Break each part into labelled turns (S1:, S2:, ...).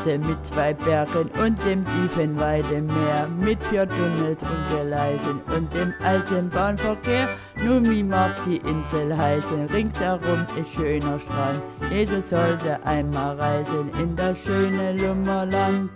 S1: Insel mit 2 Bergen und dem tiefen Weidemeer, mit 4 Tunnels und Gleisen und dem Eisenbahnverkehr. Nun, wie mag die Insel heißen? Ringsherum ist schöner Strand. Jeder sollte einmal reisen in das schöne Lummerland.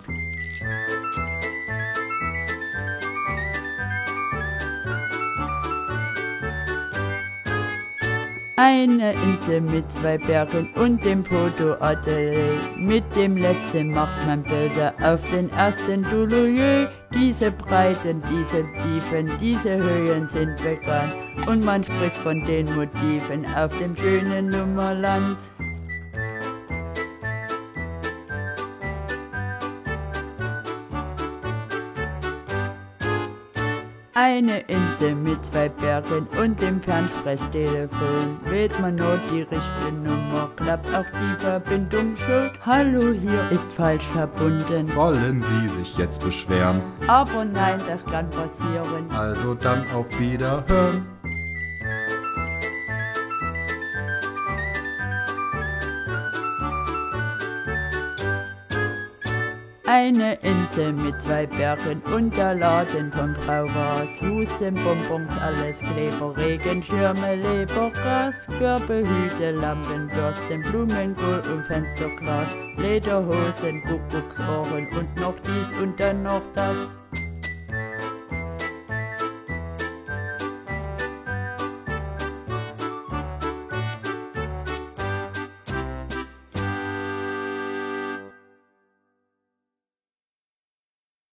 S1: Eine Insel mit 2 Bergen und dem Fotoatelier. Mit dem letzten macht man Bilder auf den ersten Douloureux. Diese Breiten, diese Tiefen, diese Höhen sind bekannt. Und man spricht von den Motiven auf dem schönen Lummerland. Eine Insel mit 2 Bergen und dem Fernsprechtelefon. Wählt man nur die richtige Nummer, klappt auch die Verbindung schon. Hallo, hier ist falsch verbunden.
S2: Wollen Sie sich jetzt beschweren?
S1: Aber nein, das kann passieren.
S2: Also dann auf Wiederhören.
S1: Eine Insel mit 2 Bergen und der Laden von Frau Was. Husten, Bonbons, alles Kleber, Regenschirme, Lebergas, Körbehüte, Lampenbürsten, Blumenkohl und Fensterglas, Lederhosen, Kuckucksohren und noch dies und dann noch das.